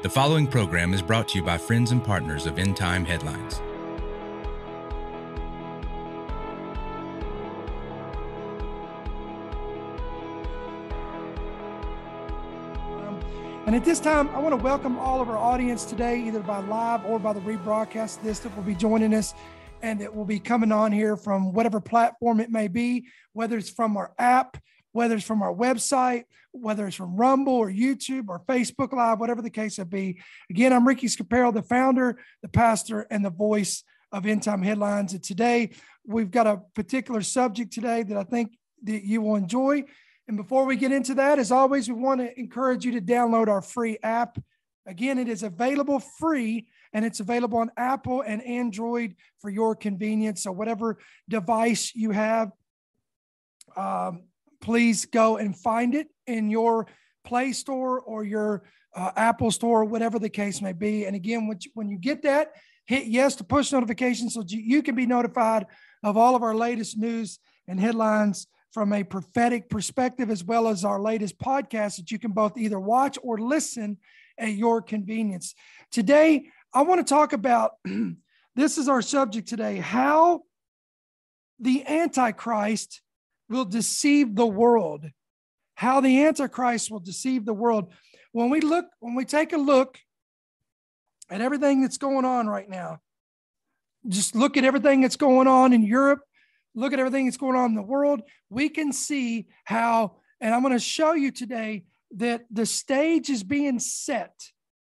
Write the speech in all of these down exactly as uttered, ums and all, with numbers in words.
The following program is brought to you by friends and partners of End Time Headlines. And at this time, I want to welcome all of our audience today, either by live or by the rebroadcast of this, that will be joining us and that will be coming on here from whatever platform it may be, whether it's from our app, whether it's from our website, whether it's from Rumble or YouTube or Facebook Live, whatever the case may be. Again, I'm Ricky Scaparo, the founder, the pastor, and the voice of End Time Headlines. And today, we've got a particular subject today that I think that you will enjoy. And before we get into that, as always, we want to encourage you to download our free app. Again, it is available free, and it's available on Apple and Android for your convenience. So whatever device you have, um, please go and find it in your Play Store or your uh, Apple Store, whatever the case may be. And again, when you, when you get that, hit yes to push notifications so you, you can be notified of all of our latest news and headlines from a prophetic perspective, as well as our latest podcast that you can both either watch or listen at your convenience. Today, I want to talk about, this is our subject today, how the Antichrist will deceive the world. How the Antichrist will deceive the world. When we look, when we take a look at everything that's going on right now, just look at everything that's going on in Europe, look at everything that's going on in the world, we can see how, and I'm going to show you today that the stage is being set.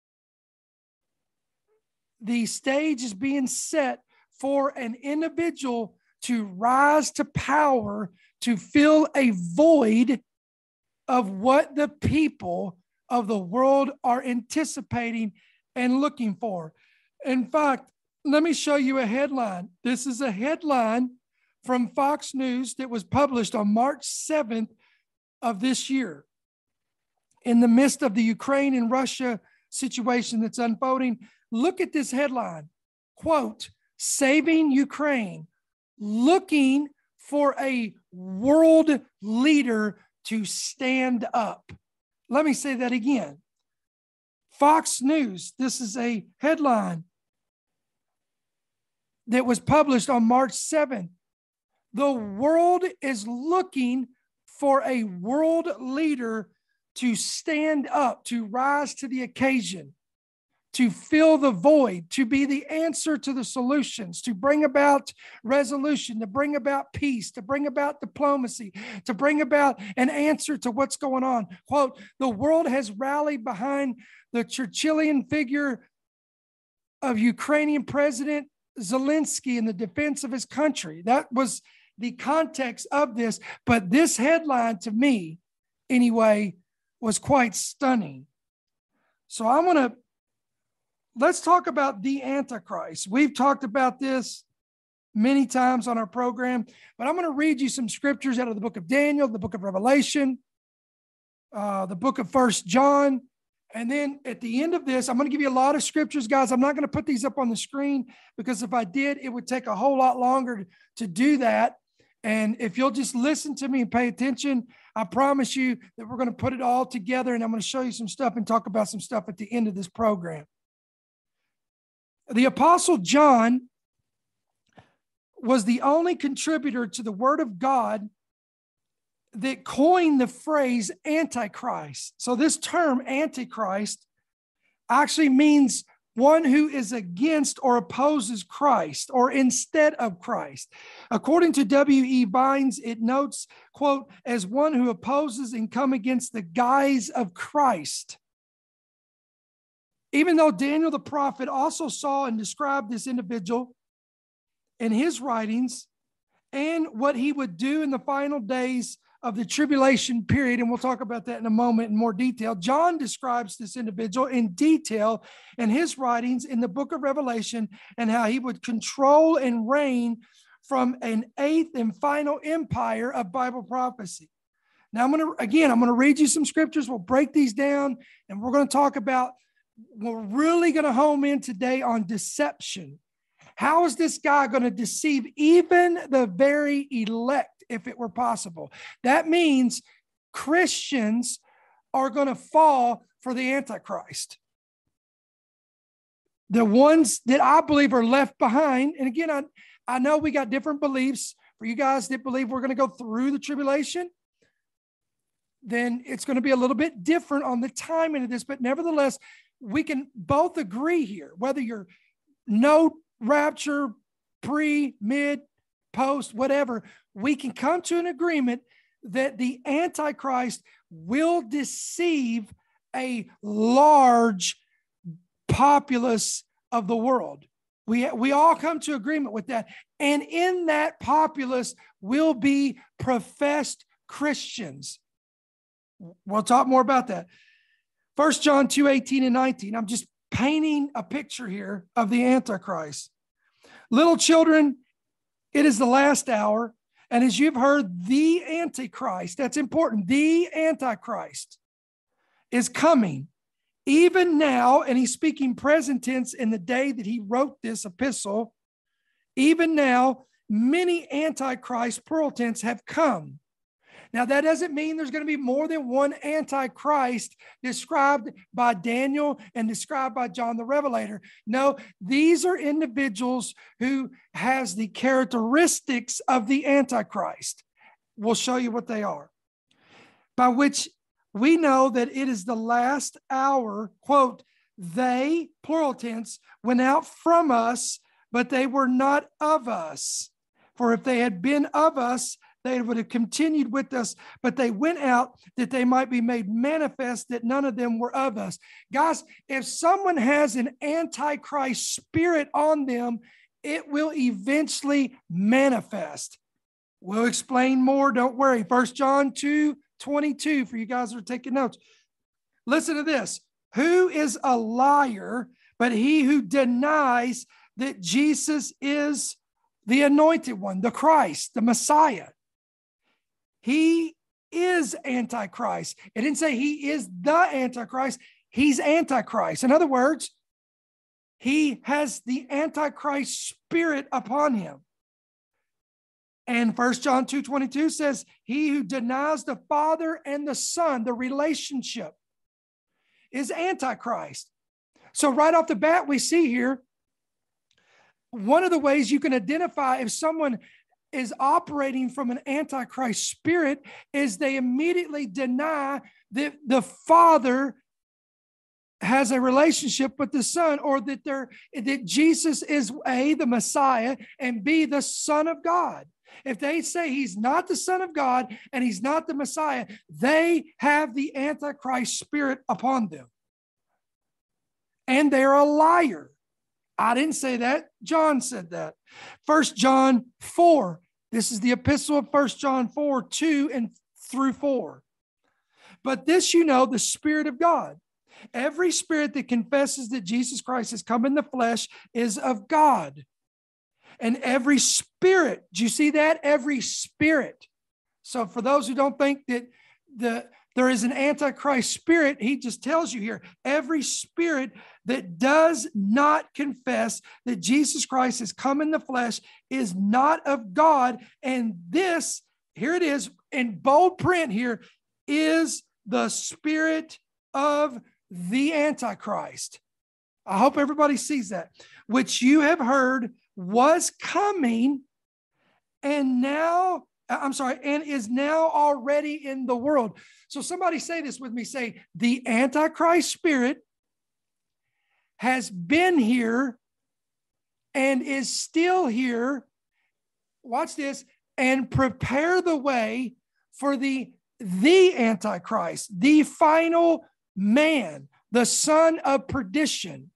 The stage is being set for an individual to rise to power, to fill a void of what the people of the world are anticipating and looking for. In fact, let me show you a headline. This is a headline from Fox News that was published on March seventh of this year. In the midst of the Ukraine and Russia situation that's unfolding, look at this headline, quote, "Saving Ukraine, looking for a world leader to stand up." Let me say that again. Fox News, this is a headline that was published on March seventh. The world is looking for a world leader to stand up, to rise to the occasion, to fill the void, to be the answer to the solutions, to bring about resolution, to bring about peace, to bring about diplomacy, to bring about an answer to what's going on. Quote, "The world has rallied behind the Churchillian figure of Ukrainian President Zelensky in the defense of his country." That was the context of this. But this headline, to me, anyway, was quite stunning. So I want to Let's talk about the Antichrist. We've talked about this many times on our program, but I'm going to read you some scriptures out of the book of Daniel, the book of Revelation, uh, the book of First John. And then at the end of this, I'm going to give you a lot of scriptures, guys. I'm not going to put these up on the screen because if I did, it would take a whole lot longer to, to do that. And if you'll just listen to me and pay attention, I promise you that we're going to put it all together, and I'm going to show you some stuff and talk about some stuff at the end of this program. The Apostle John was the only contributor to the Word of God that coined the phrase Antichrist. So this term Antichrist actually means one who is against or opposes Christ or instead of Christ. According to W E Vines, it notes, quote, "as one who opposes and come against the guise of Christ." Even though Daniel the prophet also saw and described this individual in his writings and what he would do in the final days of the tribulation period, and we'll talk about that in a moment in more detail, John describes this individual in detail in his writings in the book of Revelation and how he would control and reign from an eighth and final empire of Bible prophecy. Now, I'm going to, again, I'm going to read you some scriptures. We'll break these down, and we're going to talk about, we're really going to home in today on deception. How is this guy going to deceive even the very elect, if it were possible? That means Christians are going to fall for the Antichrist. the ones that I believe are left behind. And again, I, I know we got different beliefs. For you guys that believe we're going to go through the tribulation, then it's going to be a little bit different on the timing of this. But nevertheless, we can both agree here, whether you're no rapture, pre, mid, post, whatever, we can come to an agreement that the Antichrist will deceive a large populace of the world. We, we all come to agreement with that. And in that populace will be professed Christians. We'll talk more about that. First John two, eighteen and nineteen. I'm just painting a picture here of the Antichrist. Little children, it is the last hour. And as you've heard, the Antichrist, that's important, the Antichrist is coming. Even now, and he's speaking present tense in the day that he wrote this epistle, even now, many Antichrist, plural tense, have come. Now, that doesn't mean there's going to be more than one Antichrist described by Daniel and described by John the Revelator. No, these are individuals who has the characteristics of the Antichrist. We'll show you what they are. By which we know that it is the last hour, quote, they, plural tense, went out from us, but they were not of us. For if they had been of us, they would have continued with us, but they went out that they might be made manifest that none of them were of us. Guys, if someone has an Antichrist spirit on them, it will eventually manifest. We'll explain more. Don't worry. First John two, twenty-two for you guys who are taking notes. Listen to this. Who is a liar but he who denies that Jesus is the anointed one, the Christ, the Messiah? He is Antichrist. It didn't say he is the Antichrist. He's Antichrist. In other words, he has the Antichrist spirit upon him. And First John two twenty-two says, he who denies the Father and the Son, the relationship, is Antichrist. So right off the bat, we see here, one of the ways you can identify if someone is operating from an Antichrist spirit is they immediately deny that the Father has a relationship with the Son, or that they're, that Jesus is A, the Messiah, and B, the Son of God. If they say he's not the Son of God and he's not the Messiah, they have the Antichrist spirit upon them. And they're a liar. I didn't say that. John said that. First John four. This is the epistle of First John four, two and through four. But this you know, the Spirit of God. Every spirit that confesses that Jesus Christ has come in the flesh is of God. And every spirit, do you see that? Every spirit. So for those who don't think that the there is an Antichrist spirit, he just tells you here, every spirit that does not confess that Jesus Christ has come in the flesh is not of God. And this, here it is in bold print here, is the spirit of the Antichrist. I hope everybody sees that, which you have heard was coming and now, I'm sorry, and is now already in the world. So somebody say this with me, say, the Antichrist spirit has been here and is still here. Watch this, and prepare the way for the, the Antichrist, the final man, the son of perdition,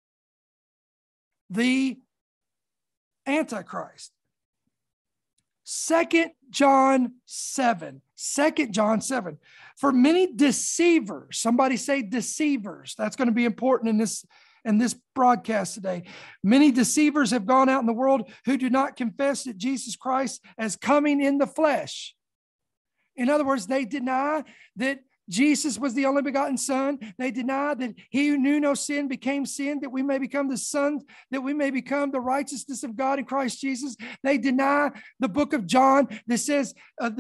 the Antichrist. Second John seven. Second John seven. For many deceivers, somebody say deceivers. That's going to be important in this, in this broadcast today. Many deceivers have gone out in the world who do not confess that Jesus Christ as coming in the flesh. In other words, they deny that Jesus was the only begotten Son. They deny that he who knew no sin became sin, that we may become the sons, that we may become the righteousness of God in Christ Jesus. They deny the book of John that says uh, that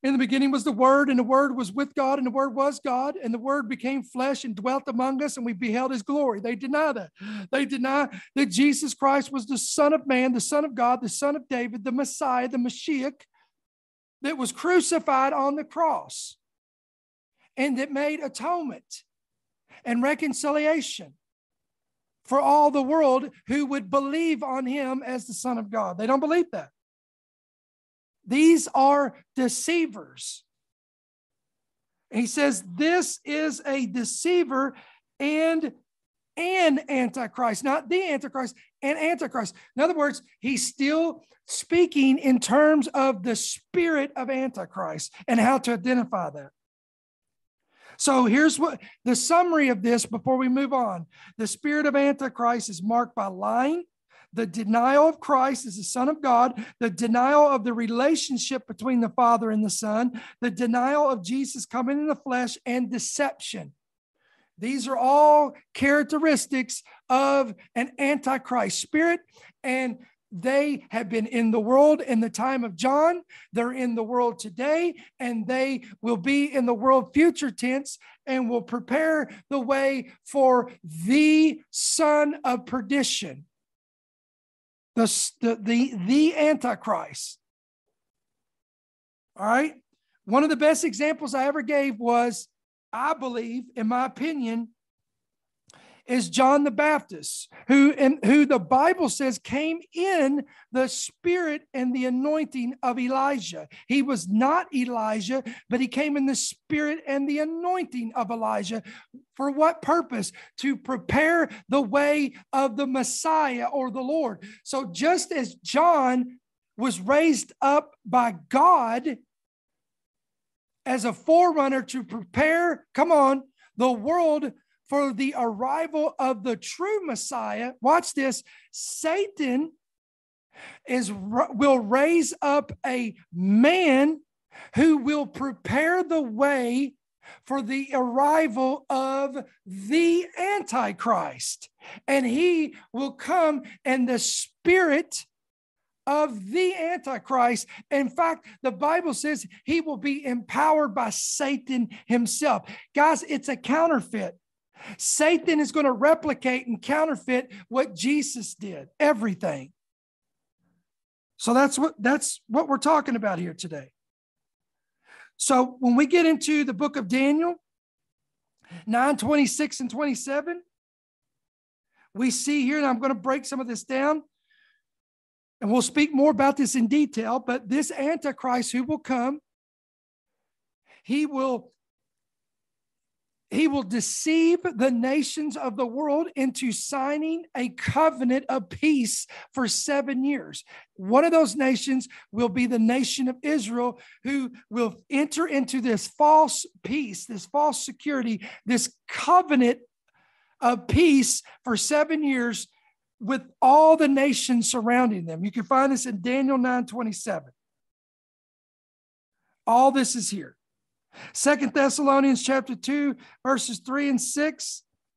In the beginning was the Word, and the Word was with God, and the Word was God, and the Word became flesh and dwelt among us, and we beheld his glory. They deny that. They deny that Jesus Christ was the Son of Man, the Son of God, the Son of David, the Messiah, the Mashiach, that was crucified on the cross, and that made atonement and reconciliation for all the world who would believe on him as the Son of God. They don't believe that. These are deceivers. He says this is a deceiver and an antichrist, not the antichrist, an antichrist. In other words, he's still speaking in terms of the spirit of antichrist and how to identify that. So here's what the summary of this before we move on. The spirit of antichrist is marked by lying, the denial of Christ as the Son of God, the denial of the relationship between the Father and the Son, the denial of Jesus coming in the flesh, and deception. These are all characteristics of an antichrist spirit, and they have been in the world in the time of John. They're in the world today, and they will be in the world future tense and will prepare the way for the son of perdition. The, the, the, the Antichrist. All right. One of the best examples I ever gave was, I believe, in my opinion, is John the Baptist, who, and who the Bible says came in the spirit and the anointing of Elijah. He was not Elijah, but he came in the spirit and the anointing of Elijah. For what purpose? To prepare the way of the Messiah or the Lord. So just as John was raised up by God as a forerunner to prepare, come on, the world for the arrival of the true Messiah, watch this, Satan is will raise up a man who will prepare the way for the arrival of the Antichrist. And he will come in the spirit of the Antichrist. In fact, the Bible says he will be empowered by Satan himself. Guys, it's a counterfeit. Satan is going to replicate and counterfeit what Jesus did, everything. So that's what that's what we're talking about here today. So when we get into the book of Daniel, nine, twenty-six and twenty-seven, we see here, and I'm going to break some of this down, and we'll speak more about this in detail, but this Antichrist who will come, he will He will deceive the nations of the world into signing a covenant of peace for seven years. One of those nations will be the nation of Israel, who will enter into this false peace, this false security, this covenant of peace for seven years with all the nations surrounding them. You can find this in Daniel nine twenty-seven. All this is here. Second Thessalonians chapter two, verses three and six.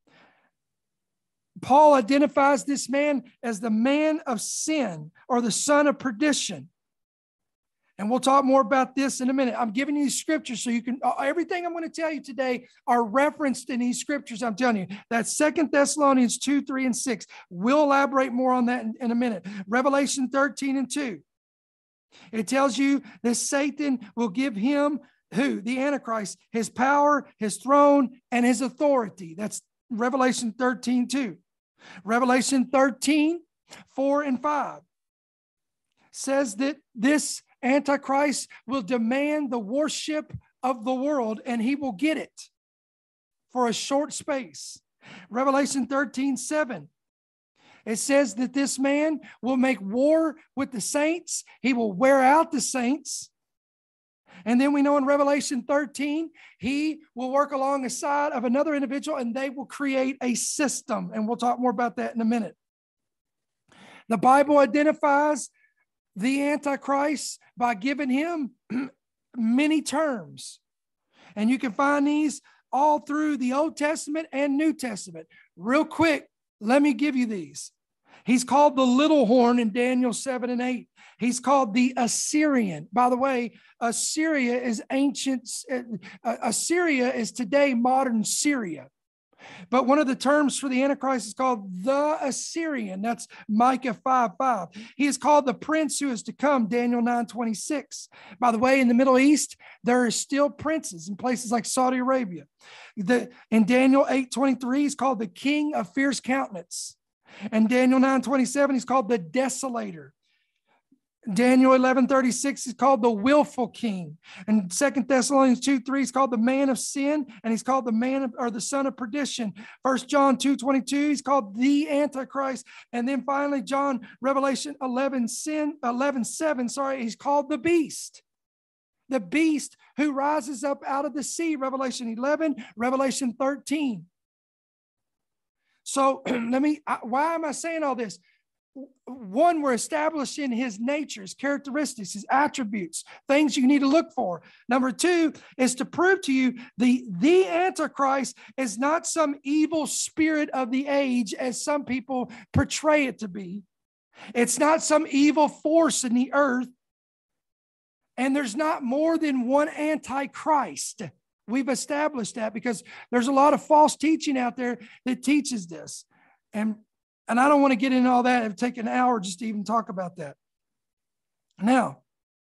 Paul identifies this man as the man of sin, or the son of perdition. And we'll talk more about this in a minute. I'm giving you these scriptures so you can, everything I'm going to tell you today are referenced in these scriptures. I'm telling you, that's Second Thessalonians two, three, and six. We'll elaborate more on that in, in a minute. Revelation thirteen and two. It tells you that Satan will give him, who? The Antichrist, his power, his throne, and his authority. That's Revelation thirteen, two. Revelation thirteen, four and five says that this Antichrist will demand the worship of the world, and he will get it for a short space. Revelation thirteen, seven. It says that this man will make war with the saints. He will wear out the saints. And then we know in Revelation thirteen, he will work alongside of another individual, and they will create a system. And we'll talk more about that in a minute. The Bible identifies the Antichrist by giving him many terms. And you can find these all through the Old Testament and New Testament. Real quick, let me give you these. He's called the little horn in Daniel seven and eight. He's called the Assyrian. By the way, Assyria is ancient. Uh, Assyria is today modern Syria. But one of the terms for the Antichrist is called the Assyrian. That's Micah five five. He is called the prince who is to come, Daniel nine twenty-six. By the way, in the Middle East, there are still princes in places like Saudi Arabia. The, in Daniel eight twenty-three, he's called the king of fierce countenance. And Daniel nine twenty-seven, he's called the desolator. Daniel eleven thirty-six is called the willful king. And Second Thessalonians two three is called the man of sin, and he's called the man of, or the son of perdition. First John two twenty-two, he's called the Antichrist. And then finally, John, Revelation eleven seven, sorry, he's called the beast. The beast who rises up out of the sea, Revelation eleven, Revelation thirteen. So let me, why am I saying all this? One, we're establishing his nature, his characteristics, his attributes, things you need to look for. Number two is to prove to you the, the Antichrist is not some evil spirit of the age as some people portray it to be. It's not some evil force in the earth. And there's not more than one Antichrist. We've established that because there's a lot of false teaching out there that teaches this. And And I don't want to get into all that. It would take an hour just to even talk about that. Now,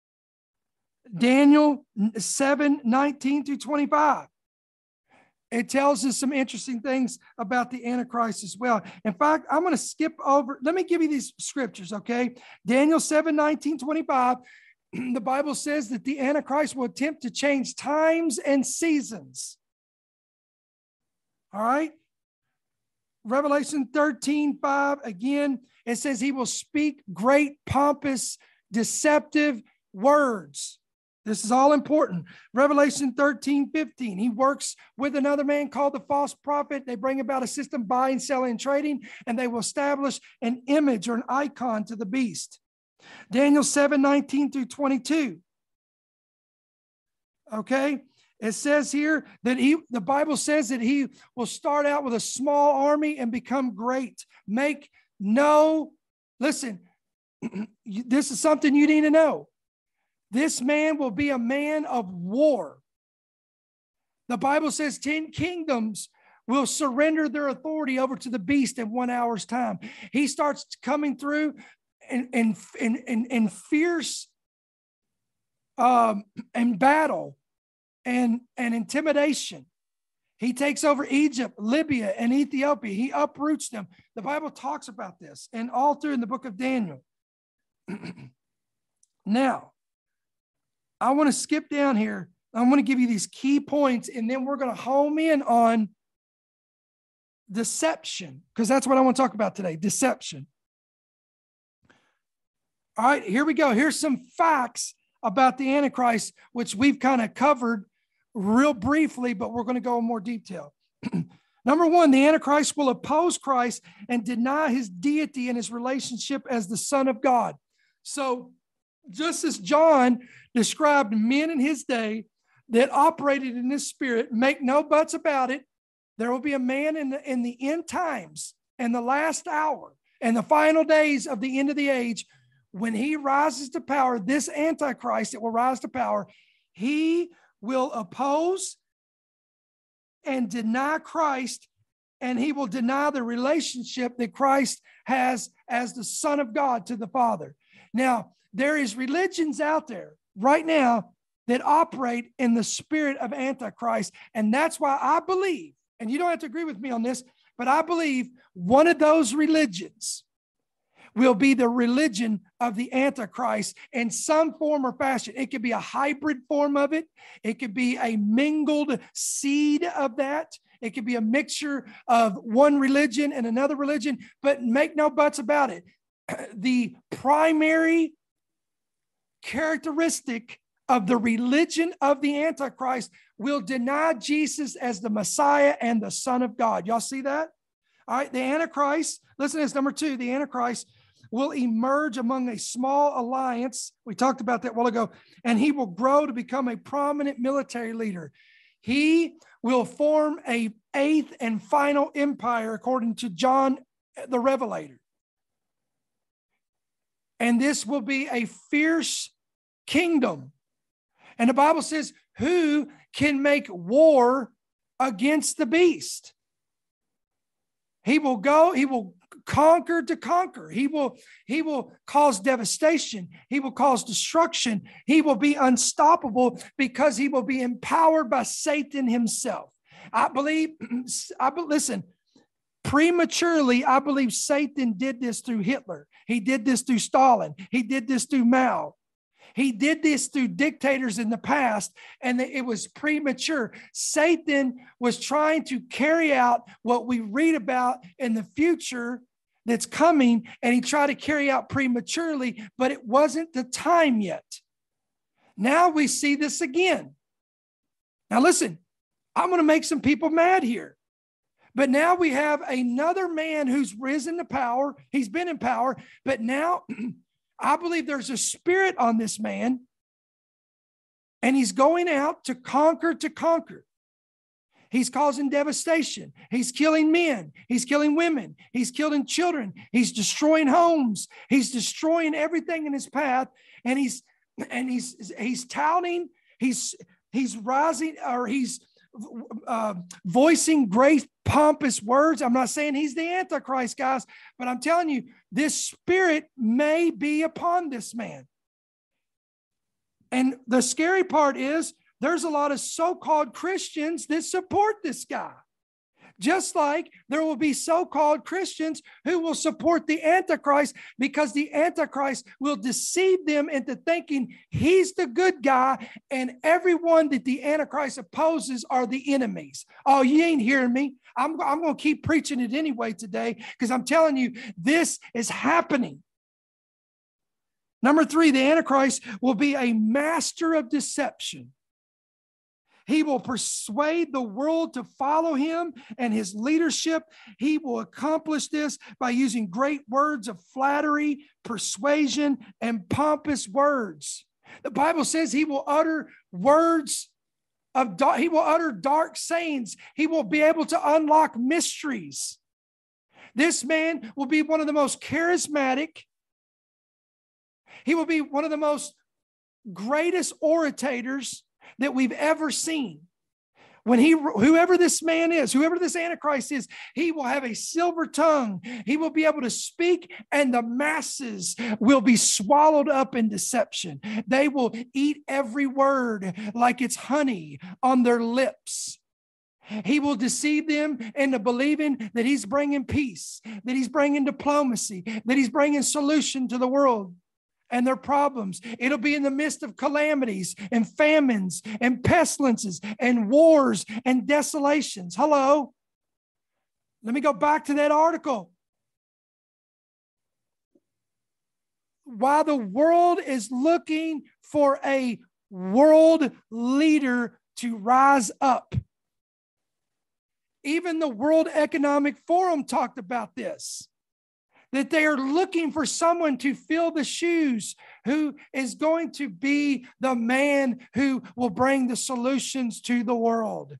Daniel seven nineteen through twenty-five. It tells us some interesting things about the Antichrist as well. In fact, I'm going to skip over. Let me give you these scriptures, okay? Daniel seven nineteen, twenty-five. The Bible says that the Antichrist will attempt to change times and seasons. All right? Revelation thirteen five, again, it says he will speak great, pompous, deceptive words. This is all important. Revelation thirteen fifteen, he works with another man called the false prophet. They bring about a system buying, selling, and trading, and they will establish an image or an icon to the beast. Daniel seven nineteen through twenty-two. Okay? It says here that he, the Bible says that he will start out with a small army and become great. Make no, listen, this is something you need to know. This man will be a man of war. The Bible says ten kingdoms will surrender their authority over to the beast in one hour's time. He starts coming through in, in, in, in, in fierce um, and battle. And, and intimidation. He takes over Egypt, Libya, and Ethiopia. He uproots them. The Bible talks about this and all through in the book of Daniel. Now, I want to skip down here. I'm going to give you these key points, and then we're going to home in on deception, because that's what I want to talk about today, deception. All right, here we go. Here's some facts about the Antichrist, which we've kind of covered real briefly, but we're going to go in more detail. Number one, the Antichrist will oppose Christ and deny his deity and his relationship as the Son of God. So just as John described men in his day that operated in this spirit, make no buts about it, there will be a man in the, in the end times and the last hour and the final days of the end of the age, when he rises to power, this Antichrist that will rise to power, he will oppose and deny Christ, and he will deny the relationship that Christ has as the Son of God to the Father. Now, there is religions out there right now that operate in the spirit of Antichrist, and that's why I believe, and you don't have to agree with me on this, but I believe one of those religions will be the religion of the Antichrist in some form or fashion. It could be a hybrid form of it. It could be a mingled seed of that. It could be a mixture of one religion and another religion, but make no buts about it. The primary characteristic of the religion of the Antichrist will deny Jesus as the Messiah and the Son of God. Y'all see that? All right, the Antichrist, listen to this, number two, the Antichrist will emerge among a small alliance. We talked about that a while ago, and he will grow to become a prominent military leader. He will form a eighth and final empire, according to John the Revelator. And this will be a fierce kingdom. And the Bible says, who can make war against the beast? He will go, he will conquer to conquer. He will, he will cause devastation. He will cause destruction. He will be unstoppable because he will be empowered by Satan himself. I believe, I listen, prematurely, I believe Satan did this through Hitler. He did this through Stalin. He did this through Mao. He did this through dictators in the past, and it was premature. Satan was trying to carry out what we read about in the future that's coming, and he tried to carry out prematurely, but it wasn't the time yet. Now we see this again. Now listen, I'm going to make some people mad here. But now we have another man who's risen to power. He's been in power, but now I believe there's a spirit on this man, and he's going out to conquer to conquer. He's causing devastation. He's killing men. He's killing women. He's killing children. He's destroying homes. He's destroying everything in his path. And he's and he's he's touting. He's he's rising, or he's uh, voicing great pompous words. I'm not saying he's the Antichrist, guys, but I'm telling you, this spirit may be upon this man. And the scary part is, there's a lot of so-called Christians that support this guy. Just like there will be so-called Christians who will support the Antichrist, because the Antichrist will deceive them into thinking he's the good guy and everyone that the Antichrist opposes are the enemies. Oh, you ain't hearing me. I'm, I'm going to keep preaching it anyway today, because I'm telling you, this is happening. Number three, the Antichrist will be a master of deception. He will persuade the world to follow him and his leadership. He will accomplish this by using great words of flattery, persuasion, and pompous words. The Bible says he will utter words of, he will utter dark sayings. He will be able to unlock mysteries. This man will be one of the most charismatic. He will be one of the most greatest orators that we've ever seen. When he, whoever this man is, whoever this Antichrist is, he will have a silver tongue. He will be able to speak, and the masses will be swallowed up in deception. They will eat every word like it's honey on their lips. He will deceive them into believing that he's bringing peace, that he's bringing diplomacy, that he's bringing solution to the world and their problems. It'll be in the midst of calamities and famines and pestilences and wars and desolations. Hello. Let me go back to that article. While the world is looking for a world leader to rise up, even the World Economic Forum talked about this, that they are looking for someone to fill the shoes, who is going to be the man who will bring the solutions to the world.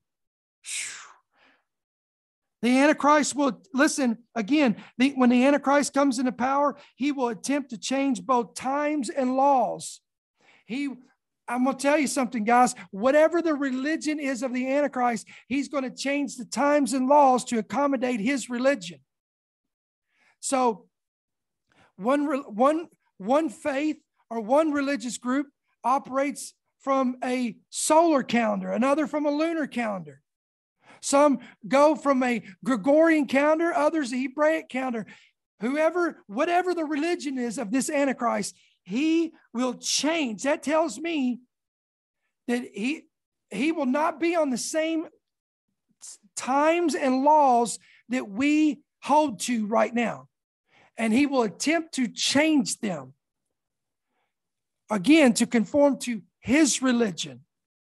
The Antichrist will, listen, again, the, when the Antichrist comes into power, he will attempt to change both times and laws. He, I'm going to tell you something, guys. Whatever the religion is of the Antichrist, he's going to change the times and laws to accommodate his religion. So one, one, one faith or one religious group operates from a solar calendar, another from a lunar calendar. Some go from a Gregorian calendar, others a Hebraic calendar. Whoever, whatever the religion is of this Antichrist, he will change. That tells me that he, he will not be on the same times and laws that we hold to right now. And he will attempt to change them, again, to conform to his religion.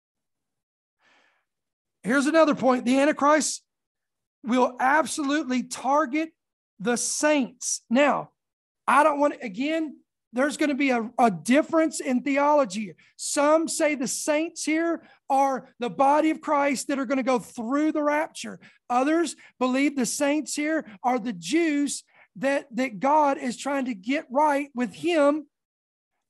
Here's another point. The Antichrist will absolutely target the saints. Now, I don't want to, again, there's going to be a, a difference in theology. Some say the saints here are the body of Christ that are going to go through the rapture. Others believe the saints here are the Jews that, that God is trying to get right with him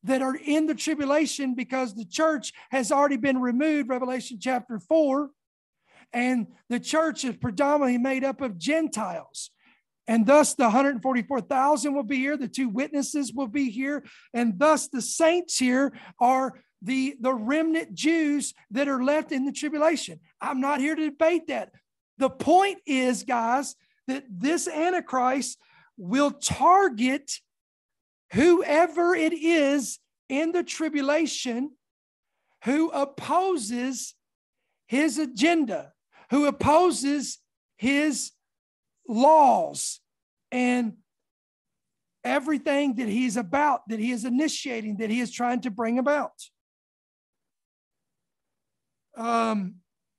that are in the tribulation because the church has already been removed, Revelation chapter four, and the church is predominantly made up of Gentiles. And thus the one hundred forty-four thousand will be here, the two witnesses will be here, and thus the saints here are the, the remnant Jews that are left in the tribulation. I'm not here to debate that. The point is, guys, that this Antichrist will target whoever it is in the tribulation who opposes his agenda, who opposes his laws and everything that he's about, that he is initiating, that he is trying to bring about. Um,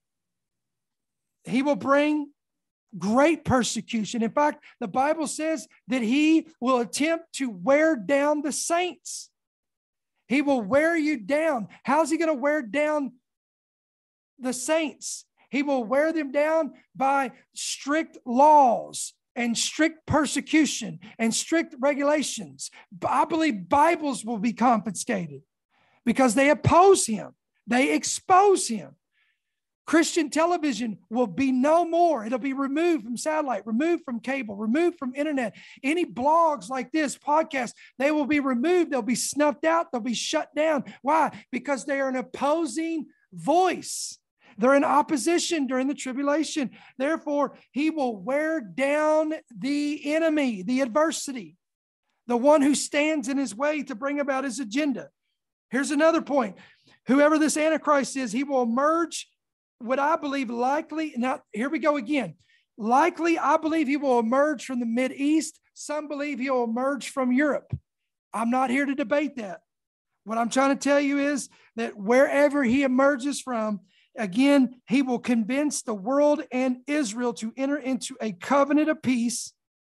he will bring great persecution. In fact, the Bible says that he will attempt to wear down the saints. He will wear you down. How's he going to wear down the saints? He will wear them down by strict laws and strict persecution and strict regulations. I believe Bibles will be confiscated because they oppose him. They expose him. Christian television will be no more. It'll be removed from satellite, removed from cable, removed from internet. Any blogs like this, podcasts, they will be removed. They'll be snuffed out. They'll be shut down. Why? Because they are an opposing voice. They're in opposition during the tribulation. Therefore, he will wear down the enemy, the adversity, the one who stands in his way to bring about his agenda. Here's another point. Whoever this Antichrist is, he will emerge, what I believe likely, now here we go again. Likely, I believe he will emerge from the Mideast. Some believe he'll emerge from Europe. I'm not here to debate that. What I'm trying to tell you is that wherever he emerges from, again, he will convince the world and Israel to enter into a covenant of peace.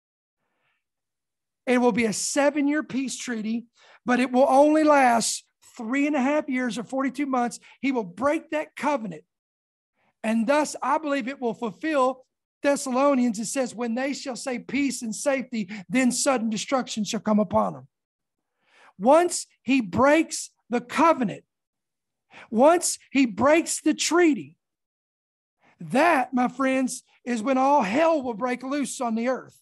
It will be a seven-year peace treaty, but it will only last three and a half years or forty-two months. He will break that covenant. And thus, I believe it will fulfill Thessalonians. It says, when they shall say peace and safety, then sudden destruction shall come upon them. Once he breaks the covenant, once he breaks the treaty, that, my friends, is when all hell will break loose on the earth.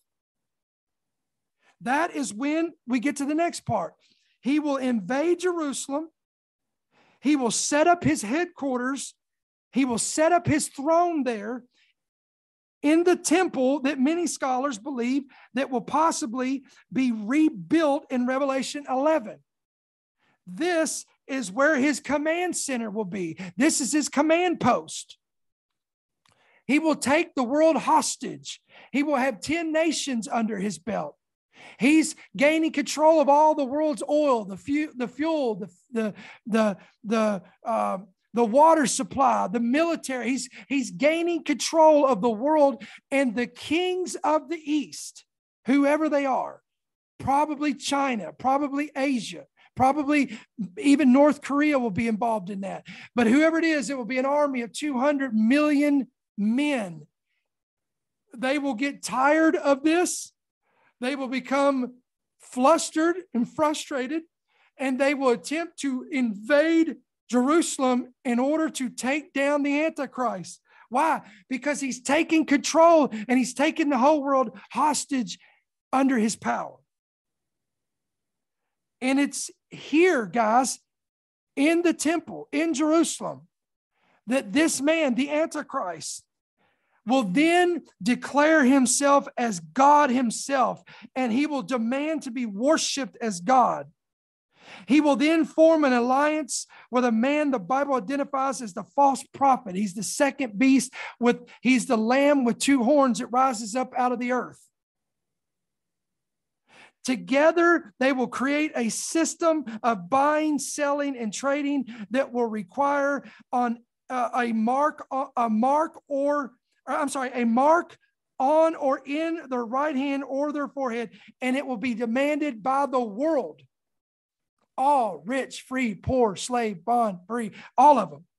That is when we get to the next part. He will invade Jerusalem. He will set up his headquarters. He will set up his throne there in the temple that many scholars believe that will possibly be rebuilt in Revelation eleven. This is where his command center will be. This is his command post. He will take the world hostage. He will have ten nations under his belt. He's gaining control of all the world's oil, the, fu- the fuel, the, the, the, the, uh, the water supply, the military. He's, he's gaining control of the world, and the kings of the East, whoever they are, probably China, probably Asia, probably even North Korea will be involved in that. But whoever it is, it will be an army of two hundred million men. They will get tired of this. They will become flustered and frustrated, and they will attempt to invade Jerusalem in order to take down the Antichrist. Why? Because he's taking control and he's taking the whole world hostage under his power. And it's here, guys, in the temple, in Jerusalem, that this man, the Antichrist, will then declare himself as God himself, and he will demand to be worshiped as God. He will then form an alliance with a man the Bible identifies as the false prophet. He's the second beast, with he's the lamb with two horns that rises up out of the earth. Together, they will create a system of buying, selling, and trading that will require on uh, a mark, a mark or I'm sorry, a mark on or in their right hand or their forehead, and it will be demanded by the world. All, rich, free, poor, slave, bond, free, all of them.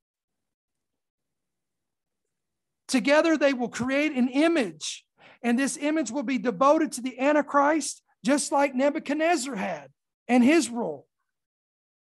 Together they will create an image, and this image will be devoted to the Antichrist, just like Nebuchadnezzar had and his rule.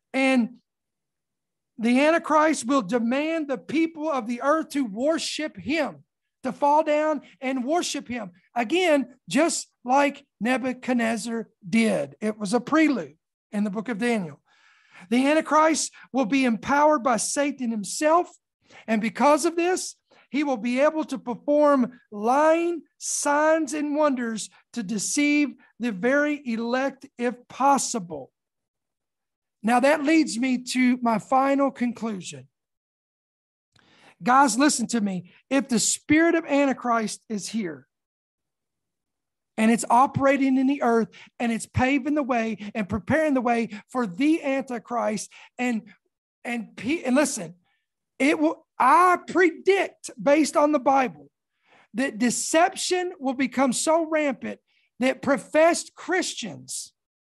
And the Antichrist will demand the people of the earth to worship him, to fall down and worship him. Again, just like Nebuchadnezzar did. It was a prelude in the book of Daniel. The Antichrist will be empowered by Satan himself. And because of this, he will be able to perform lying, signs, and wonders to deceive the very elect if possible. Now that leads me to my final conclusion. Guys, listen to me. If the spirit of Antichrist is here, and it's operating in the earth, and it's paving the way and preparing the way for the Antichrist, and and, and listen, it will. I predict, based on the Bible, that deception will become so rampant that professed Christians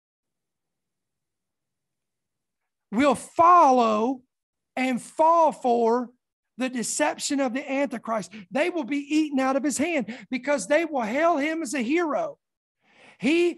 will follow and fall for the deception of the Antichrist. They will be eaten out of his hand because they will hail him as a hero. He,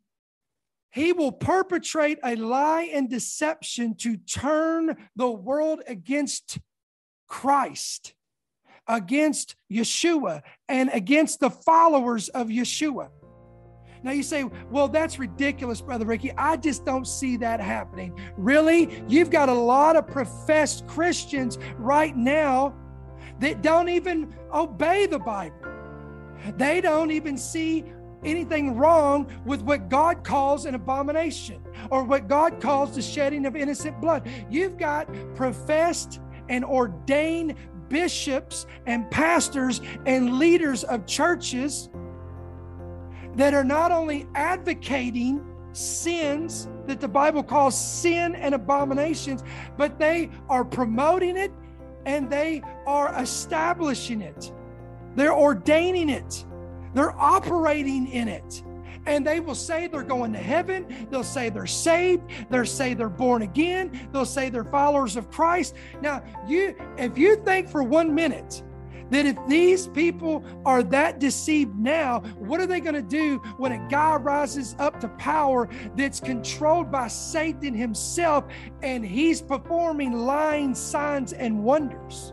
he will perpetrate a lie and deception to turn the world against Christ, against Yeshua, and against the followers of Yeshua. Now you say, well, that's ridiculous, Brother Ricky. I just don't see that happening. Really? You've got a lot of professed Christians right now that don't even obey the Bible. They don't even see anything wrong with what God calls an abomination or what God calls the shedding of innocent blood. You've got professed and ordained bishops and pastors and leaders of churches that are not only advocating sins that the Bible calls sin and abominations, but they are promoting it and they are establishing it. They're ordaining it. They're operating in it. And they will say they're going to heaven. They'll say they're saved. They'll say they're born again. They'll say they're followers of Christ. Now, you, if you think for one minute that if these people are that deceived now, what are they going to do when a guy rises up to power that's controlled by Satan himself and he's performing lying signs and wonders?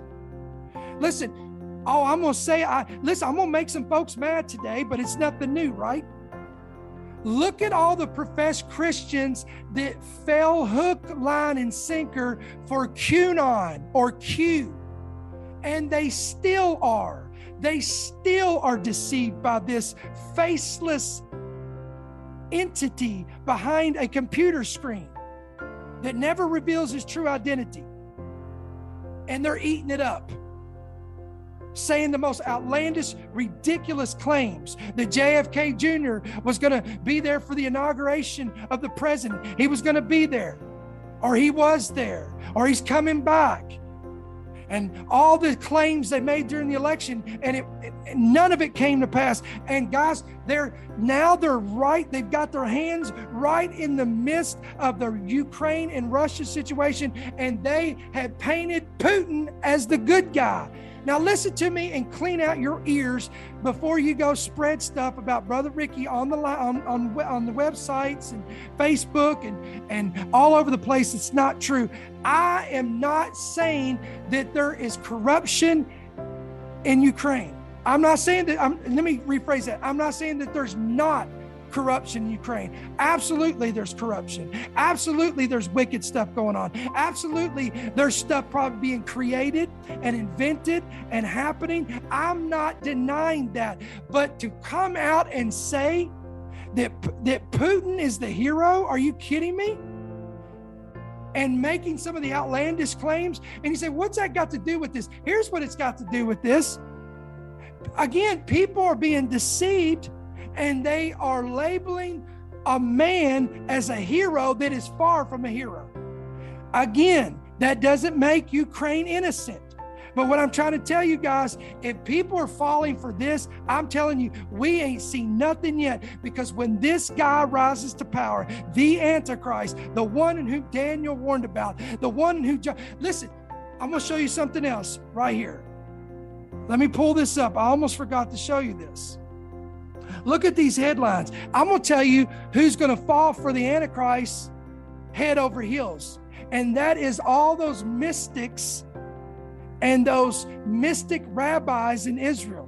Listen, oh, I'm going to say, I listen, I'm going to make some folks mad today, but it's nothing new, right? Look at all the professed Christians that fell hook, line, and sinker for QAnon or Q. And they still are. They still are deceived by this faceless entity behind a computer screen that never reveals his true identity. And they're eating it up, saying the most outlandish, ridiculous claims that J F K Junior was going to be there for the inauguration of the president. He was going to be there, or he was there, or he's coming back. And all the claims they made during the election, and it, it, none of it came to pass. And guys, they're now they're right. They've got their hands right in the midst of the Ukraine and Russia situation, and they have painted Putin as the good guy. Now listen to me and clean out your ears before you go spread stuff about Brother Ricky on the on on, on the websites and Facebook and, and all over the place. It's not true. I am not saying that there is corruption in Ukraine. I'm not saying that, I'm, let me rephrase that. I'm not saying that there's not corruption in Ukraine. Absolutely there's corruption. Absolutely there's wicked stuff going on. Absolutely there's stuff probably being created and invented and happening. I'm not denying that. But to come out and say that, that Putin is the hero, are you kidding me? And making some of the outlandish claims. And you say, what's that got to do with this? Here's what it's got to do with this. Again, people are being deceived, and they are labeling a man as a hero that is far from a hero. Again, that doesn't make Ukraine innocent. But what I'm trying to tell you guys, if people are falling for this, I'm telling you, we ain't seen nothing yet. Because when this guy rises to power, the Antichrist, the one in whom Daniel warned about, the one in who, listen, I'm going to show you something else right here. Let me pull this up. I almost forgot to show you this. Look at these headlines. I'm going to tell you who's going to fall for the Antichrist head over heels. And that is all those mystics and those mystic rabbis in Israel.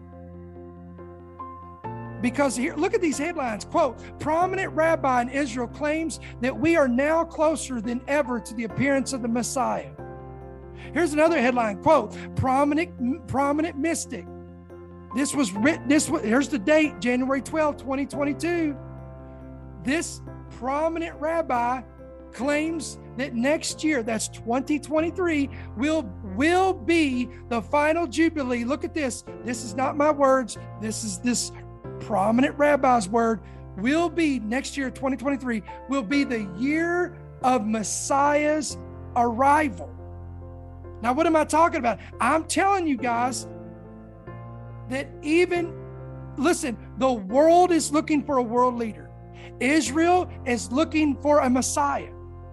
Because here, look at these headlines. Quote, prominent rabbi in Israel claims that we are now closer than ever to the appearance of the Messiah. Here's another headline. Quote, prominent, prominent mystic. This was written, this was, here's the date, January twelfth, twenty twenty-two. This prominent rabbi claims that next year, that's twenty twenty-three, will, will be the final Jubilee. Look at this. This is not my words. This is this prominent rabbi's word. Will be, next year, twenty twenty-three, will be the year of Messiah's arrival. Now, what am I talking about? I'm telling you guys that even, listen, the world is looking for a world leader. Israel is looking for a Messiah.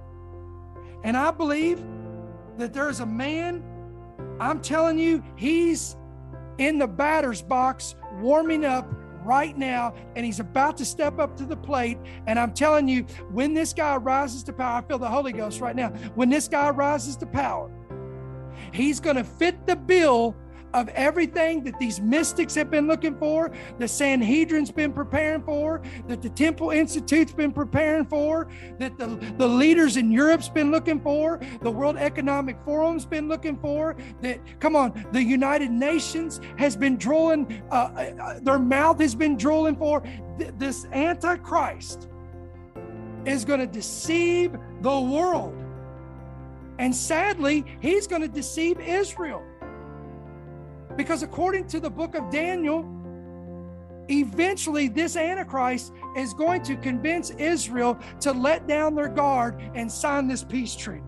And I believe that there's a man, I'm telling you, he's in the batter's box warming up right now, and he's about to step up to the plate. And I'm telling you, when this guy rises to power, I feel the Holy Ghost right now. When this guy rises to power, he's going to fit the bill of everything that these mystics have been looking for, the Sanhedrin's been preparing for, that the Temple Institute's been preparing for, that the, the leaders in Europe's been looking for, the World Economic Forum's been looking for, that, come on, the United Nations has been drooling, uh, uh, their mouth has been drooling for. Th- this Antichrist is going to deceive the world. And sadly, he's going to deceive Israel. Because according to the book of Daniel, eventually this Antichrist is going to convince Israel to let down their guard and sign this peace treaty.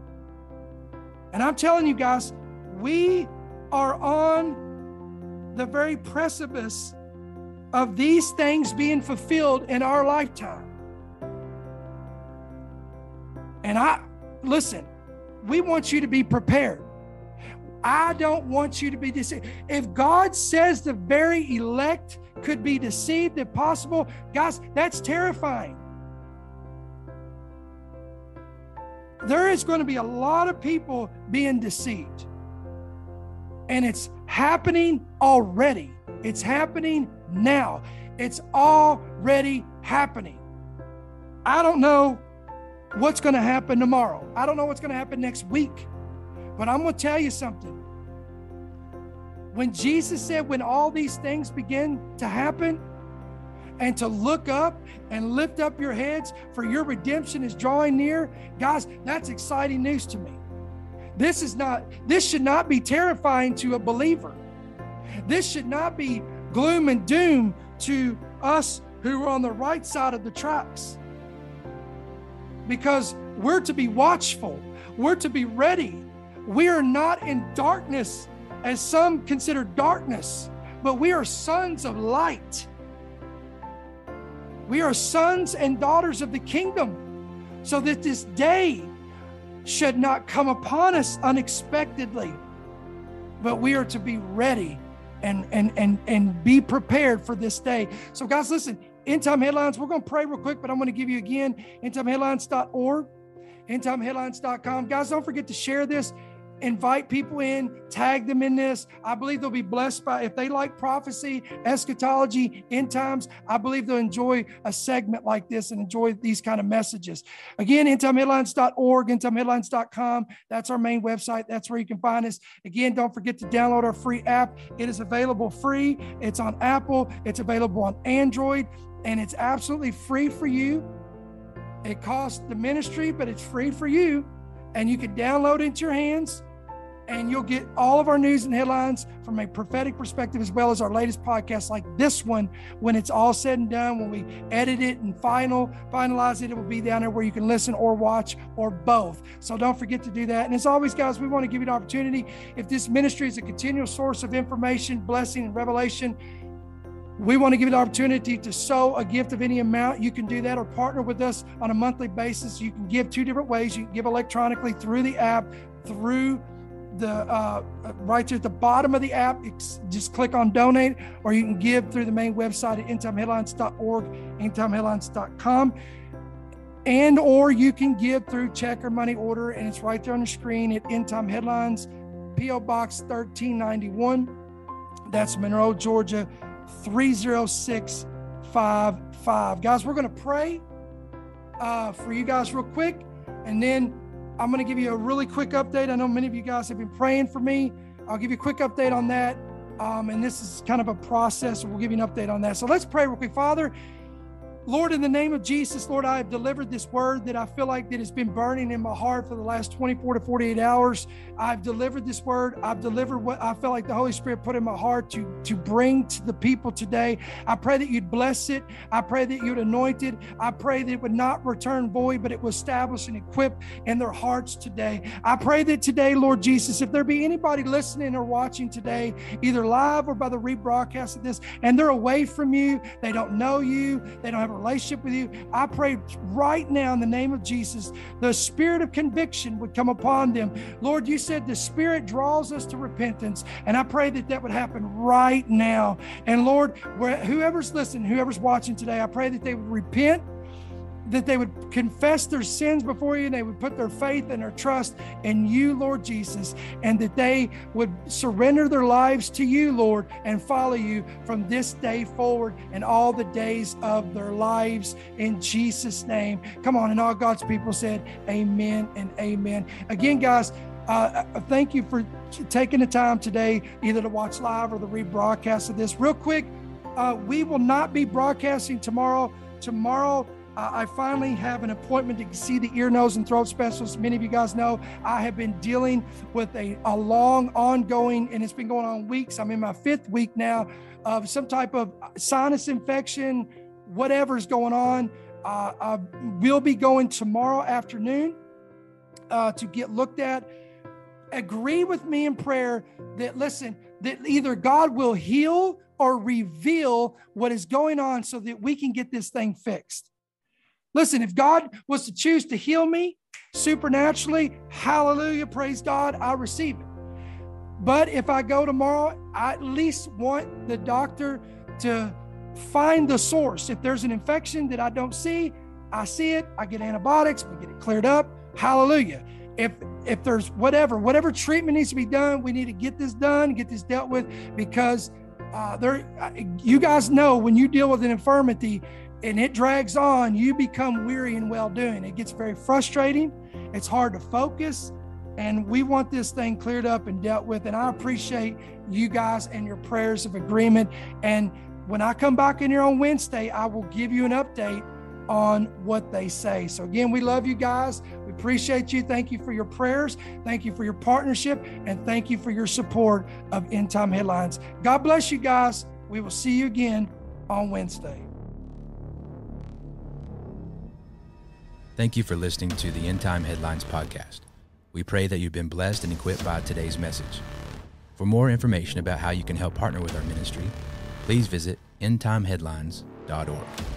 And I'm telling you guys, we are on the very precipice of these things being fulfilled in our lifetime. And I, listen, we want you to be prepared. I don't want you to be deceived. If God says the very elect could be deceived if possible, guys, that's terrifying. There is going to be a lot of people being deceived. And it's happening already. It's happening now. It's already happening. I don't know what's going to happen tomorrow. I don't know what's going to happen next week. But I'm going to tell you something. When Jesus said, when all these things begin to happen, and to look up and lift up your heads, for your redemption is drawing near, guys, that's exciting news to me. This is not, this should not be terrifying to a believer. This should not be gloom and doom to us who are on the right side of the tracks. Because we're to be watchful. We're to be ready. We are not in darkness, as some consider darkness, but we are sons of light. We are sons and daughters of the kingdom, so that this day should not come upon us unexpectedly, but we are to be ready and, and, and, and be prepared for this day. So guys, listen, End Time Headlines, we're going to pray real quick, but I'm going to give you again, end time headlines dot org, end time headlines dot com. Guys, don't forget to share this. Invite people in, tag them in this. I believe they'll be blessed by, if they like prophecy, eschatology, end times, I believe they'll enjoy a segment like this and enjoy these kind of messages. Again, end time headlines dot org, end time headlines dot com. That's our main website. That's where you can find us. Again, don't forget to download our free app. It is available free. It's on Apple. It's available on Android, and it's absolutely free for you. It costs the ministry, but it's free for you. And you can download it into your hands, and you'll get all of our news and headlines from a prophetic perspective, as well as our latest podcasts like this one. When it's all said and done, when we edit it and final finalize it, it will be down there where you can listen or watch or both. So don't forget to do that. And as always, guys, we want to give you an opportunity. If this ministry is a continual source of information, blessing, and revelation, we want to give you the opportunity to sow a gift of any amount. You can do that, or partner with us on a monthly basis. You can give two different ways. You can give electronically through the app, through the uh, right there at the bottom of the app. Just click on donate, or you can give through the main website at end time headlines dot org, end time headlines dot com. and or you can give through check or money order, and it's right there on the screen at End Time Headlines, P O Box thirteen ninety-one. That's Monroe, Georgia, three oh six five five. Guys, we're going to pray uh, for you guys real quick, and then I'm going to give you a really quick update. I know many of you guys have been praying for me. I'll give you a quick update on that. Um, and this is kind of a process, so we'll give you an update on that. So let's pray real quick. Father, Lord, in the name of Jesus, Lord, I have delivered this word that I feel like that has been burning in my heart for the last twenty-four to forty-eight hours. I've delivered this word. I've delivered what I felt like the Holy Spirit put in my heart to, to bring to the people today. I pray that you'd bless it. I pray that you'd anoint it. I pray that it would not return void, but it would establish and equip in their hearts today. I pray that today, Lord Jesus, if there be anybody listening or watching today, either live or by the rebroadcast of this, and they're away from you, they don't know you, they don't have a relationship with you, I pray right now in the name of Jesus, the spirit of conviction would come upon them. Lord, you said the Spirit draws us to repentance, and I pray that that would happen right now. And Lord, whoever's listening, whoever's watching today, I pray that they would repent, that they would confess their sins before you, and they would put their faith and their trust in you, Lord Jesus, and that they would surrender their lives to you, Lord, and follow you from this day forward and all the days of their lives, in Jesus' name. Come on, and all God's people said amen and amen. Again, guys, uh, thank you for taking the time today either to watch live or the rebroadcast of this. Real quick, uh, we will not be broadcasting tomorrow. Tomorrow, Uh, I finally have an appointment to see the ear, nose, and throat specialist. Many of you guys know I have been dealing with a, a long, ongoing, and it's been going on weeks. I'm in my fifth week now of some type of sinus infection, whatever's going on. Uh, I will be going tomorrow afternoon uh, to get looked at. Agree with me in prayer that, listen, that either God will heal or reveal what is going on so that we can get this thing fixed. Listen, if God was to choose to heal me supernaturally, hallelujah, praise God, I receive it. But if I go tomorrow, I at least want the doctor to find the source. If there's an infection that I don't see, I see it, I get antibiotics, we get it cleared up, hallelujah. If if there's whatever, whatever treatment needs to be done, we need to get this done, get this dealt with, because uh, there, you guys know when you deal with an infirmity, and it drags on, you become weary in well-doing. It gets very frustrating. It's hard to focus, and we want this thing cleared up and dealt with. And I appreciate you guys and your prayers of agreement. And when I come back in here on Wednesday, I will give you an update on what they say. So again, we love you guys. We appreciate you. Thank you for your prayers. Thank you for your partnership, and thank you for your support of End Time Headlines. God bless you guys. We will see you again on Wednesday. Thank you for listening to the End Time Headlines podcast. We pray that you've been blessed and equipped by today's message. For more information about how you can help partner with our ministry, please visit end time headlines dot org.